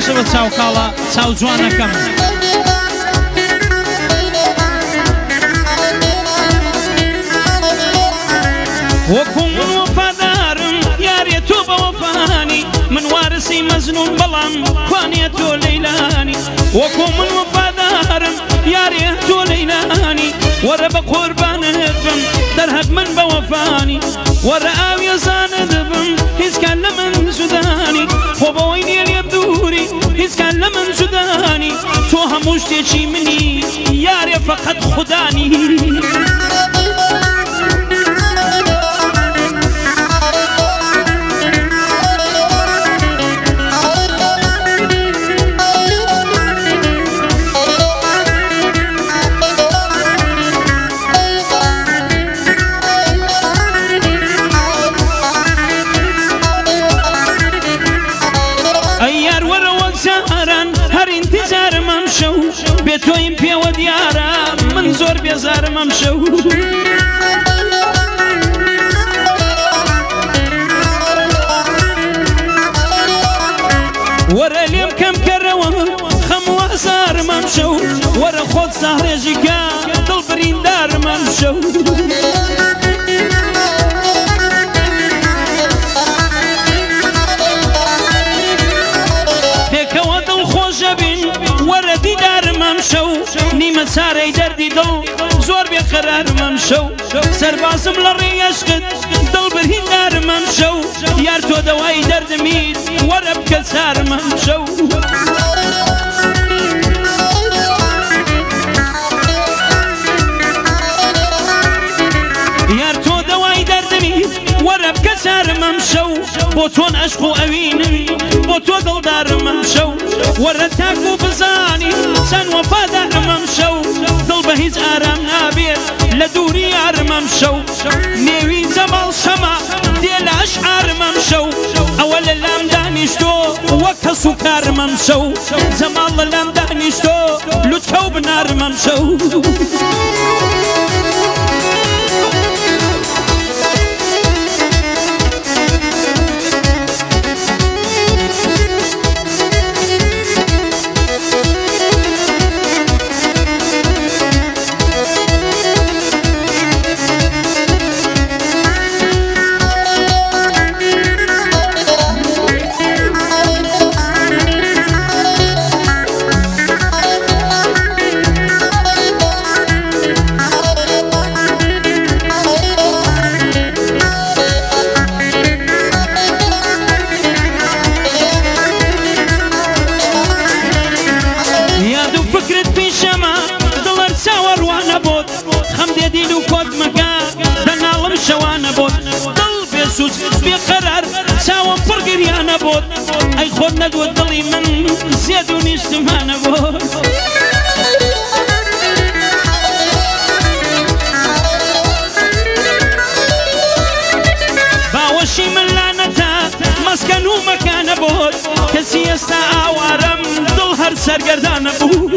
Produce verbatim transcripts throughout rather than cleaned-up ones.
کەشەوە چاوکاڵە چاو جوانەکەم وەکو من وەفادارم یارێ تۆ بە وەفانی من وارسی مەزنون بەڵام کوانێ تۆ لەیلانی وەکو من وەفادارم یارێ تۆ لەیلانی وەرە بە قوربانت بم دەرهەب من بە وەفانی وەرە ئاویێزانە دەبم هیچکان لە من جودانی خۆ بەوەی نییە لێم دووری هیچکان لە من جودانی تۆ هەموو شتێکی منی یارێ فەقەت خودانی بێتۆیم پێوە دیارە من زۆر بێزارم ئەم شەو وەرە لێم کەم کەرەوە خەم وازارم ئەم شەو وەرە خۆت ساڕێژی کە دڵ بریندارم ئەم شەو پێکەوە دڵخۆشە بین وەرە دیدارم ئەم شەو نیمە چارەی دەردی دڵ زۆر بێقەرارم ئەم شەو سەربازم لە ڕێی عەشقت دڵ بریندارم ئەم شەو یار تۆ دەوای دەردمیت وەرە بکە چارم ئەم شەو یار تۆ دەوای دەردمیت وەرە بکە چارم ئەم شەو بۆ تۆن عەشق و ئەوینم بۆ تۆ دڵدارم ئەم شەو وەرە تاکو بزانی چەند وەفادارم ئەم شەو دڵ بە هیچ ئارام نابێت لە دووری یارم ئەم شەو نێوی جەماڵ شەمە دێ لە ئەشعارم ئەم شەو ئەوە لە لام دانیشتۆ وەک کەس و کارم ئەم شەو جەماڵ لە لام دانیشتۆ لوتکە و بنارم ئەم شەو بێقەرار چاوم پڕ گریانە بۆت ئەی خۆت نەدوت دڵی من زێد و نیشتمانە بۆت باوەشی من لانەتە مەسکەن و مەکانە بۆت کەسی ئێستا ئاوارەم دڵ هەر سەرگەردانە بوو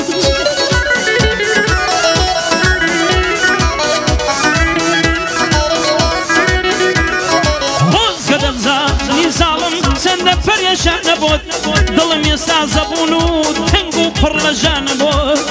چەندە پەرێشانە بۆت دڵم ئێستا زەبوون و تەنگ و پڕ لە ژانە بۆت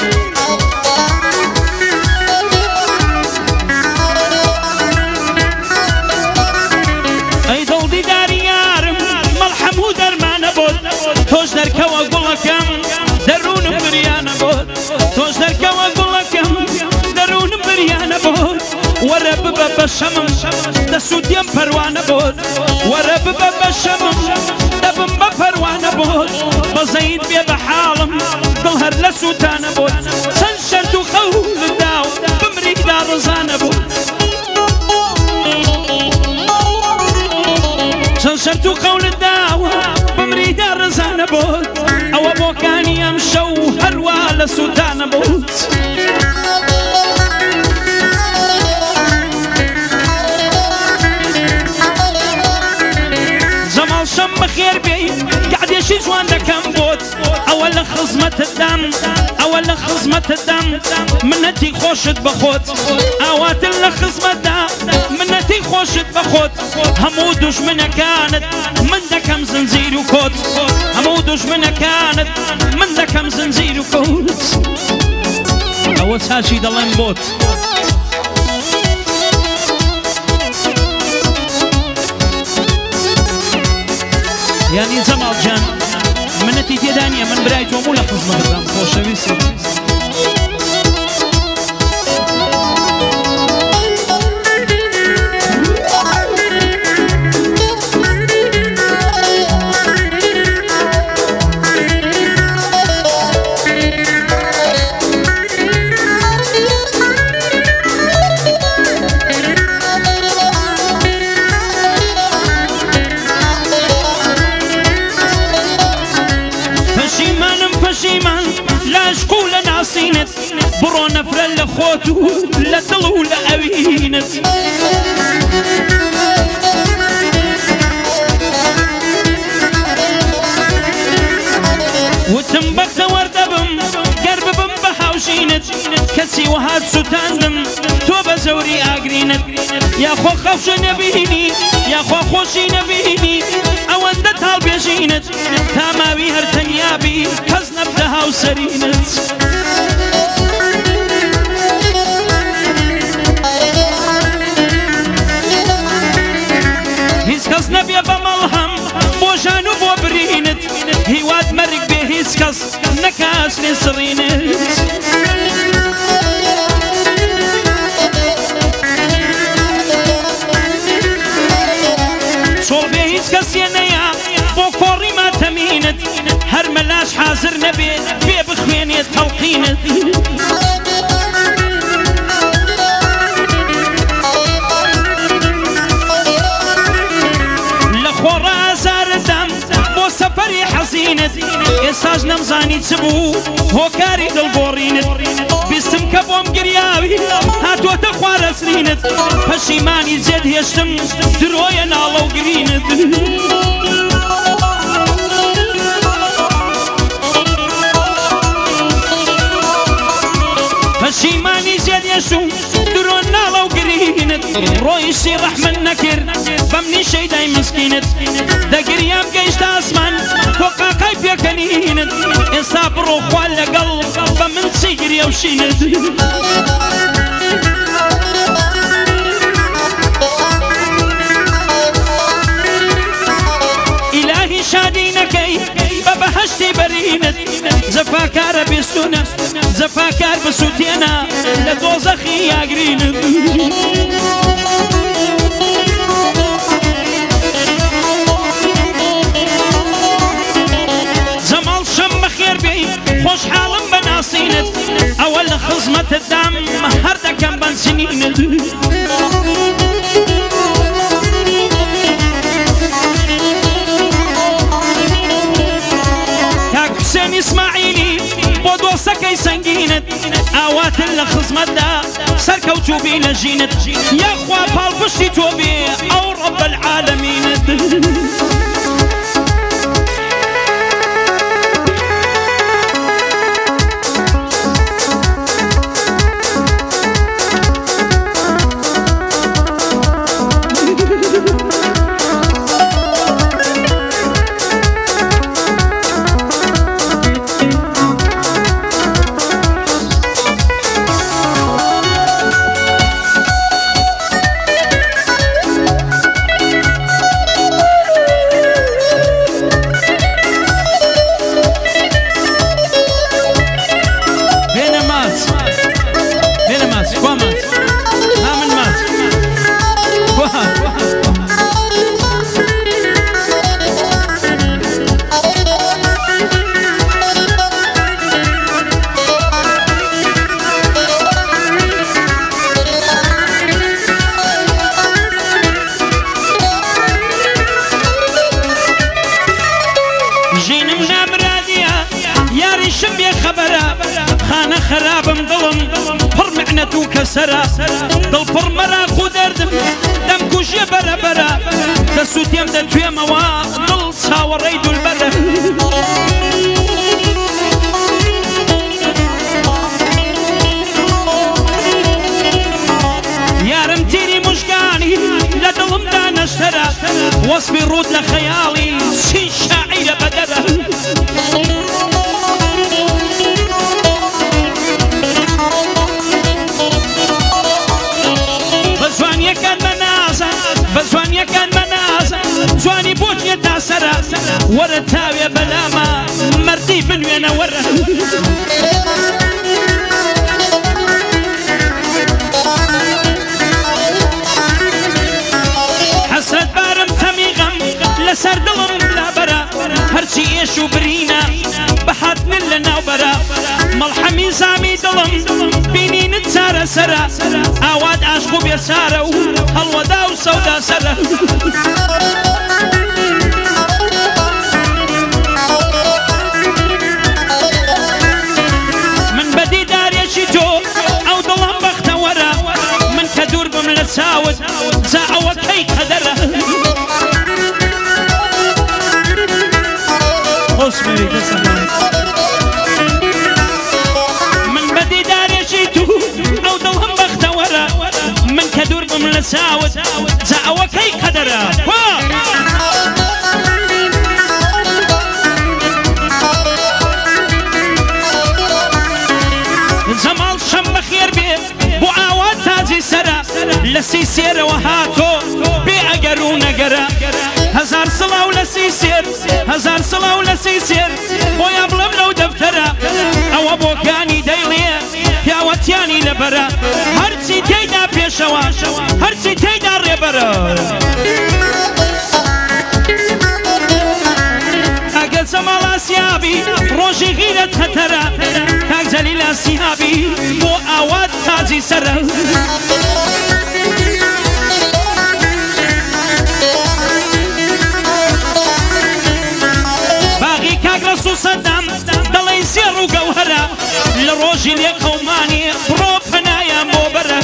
ئەی دڵ دیداری یارم مەڵحەم و دەرمانە بۆت تۆش دەرکەوە گوڵەکەم دەروونم بریانە بۆت تۆش دەرکەوە گوڵەکەم دەروونم بریانە بۆت وەرە ببە بە شەمم دەسوودیم پەروانە بۆت وەرە ببە بە شەمم دەبم بە پەروانە بۆت بەزەید بێ بە حاڵم دڵ هەر لە سووتانە بۆت چەند شەرت و خەول داو بمریدا ڕزانە بۆت چەند شەرت و خەول داوە بمریدا ڕزانە بۆت ئەوە بۆکانی ئەم شەو هەروە لە سووتانە بۆت شەم بەخێر بێ گعدێشی جوان دەکەم بۆت ئەوە أول خصمة الدم أول خصمة الدم منتي خوشت بخوت أوات الخصمة الدم منتي خوشت بخوت همودوش من كانت من دكم زنزير وكوت همودوش من كانت من دكم زنزير وكوت أول ساشي دلين بوت يعني زمال جان منتي تيدانية من برايت ومولا خصمة الدم خوش بيسي برو نفر لخوتو لدلو لأوينت وتنبت وردبم قرببم بحوشينت كسي وهاد ستاندم توب زوري اقرينت يا خو خوش نبيني يا خو خوشي نبيني اوند طالب يجينت تماوي هرتنيابي كزنب دها وسرينت هيسكس نبي بملهم بوجانو بوبرينت هيواد مرق به هيسكس نكاس نسرينت صول به هيسكس ينيا بوكوري ما تمينت هر ملاش حاضر نبي بي بخوين يتلقينت سفري حزينت إساج نمزاني تسبو هو كاري دلبورينت بيسم كبوم قرياوي هاتو تخوار سرينت فشيماني زيد هيشتم درويا نالو قرينت فشيماني زيد هيشتم درو نالو قرينت رويشي رحمن نكر بمني شي داي مسكينت دا قريام قيشت اسمان توقع كيف يكنينت انصاب روح ولا قلب بمن سيجري وشينت إلهي شادينكي ببهشتي برينت زفاكار بسنة زفاكار بسوتينا لدوزخي يا قرينت خوش حالم بناصينت أول خصمة الدم هردا كم بن سنينت كاك حسين إسماعيلي بودو سكي سنجينت أوات الخصمة دا سركوتو بينا جينت يا أخوة بالبشتي توبي أو رب العالمين خرابم ظلم پر معنتو كسرا دل پر مراخو دردم دم كوشي برا برا دسوتيم دا توي موا دل ساوري دول برا وصفي رود لخيالي سين شاعرة بدرة بزوانيا كان منازة بزوانيا كان منازة زواني بوجي تاسرة ورتاوية بلاما مردي من وين ورا حسرت بارم تميغم لسر دلم لا برا هرچی ايش وبرينا بحط من لنا وبرا ملحمي زامي دلم بيني نتسارة سرا اواد عشقو بيسارة هالودا وسودا سرا من بدي دار يشيتو او دلم بخت ورا من كدور بملا ساود زاعوا كي قدره من بدي دار يشيتو او دلهم بخت ورا من كدور بملا ساود زاعوا كي قدره زمال شم بخير بي بو عواد تازي سرا لسي سير وهاتو بي اقرو نقرا هزار صلاة ولسي سير هزار صلاة ولسي سير بو يبلم لو دفترا او ابو كاني ديليا كاوتياني لبرا هرسي تيدا بيشوا هرسي تيدا ريبرا اقل زمال اسيابي روشي غيرت خطرا كاك زليل اسيابي بو اواد تازي سرا باغي كاك رسو صدام دلي سيرو قوهرا لروجي ليك قوماني برو فنايا موبرا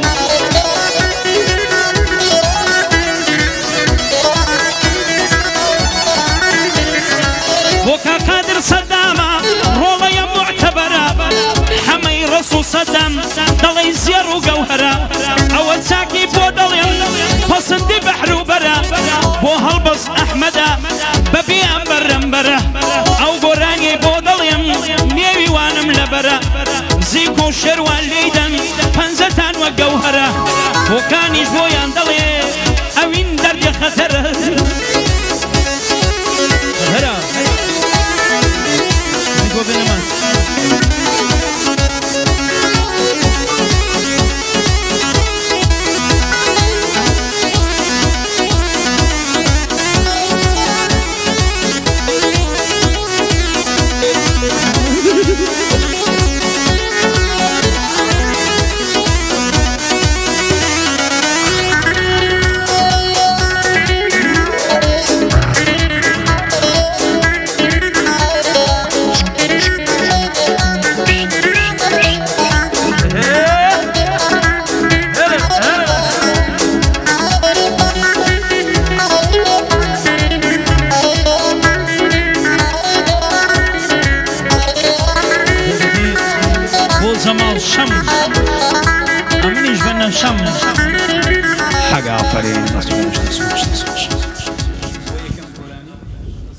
وكا قادر صداما رولا معتبرا حمي رسو صدام دلي سيرو قوهرا اول ساكي بو دليم فصندي بحرو برا بو هلبس احمدا ببي امبر امبرا او قراني بو دليم نيوي وانم لبرا زيكو شروان ليدن فنزتان وقوهرا وكاني جويان دلي اوين درجة خطر هرا نقو بنمان حاجة عفرين.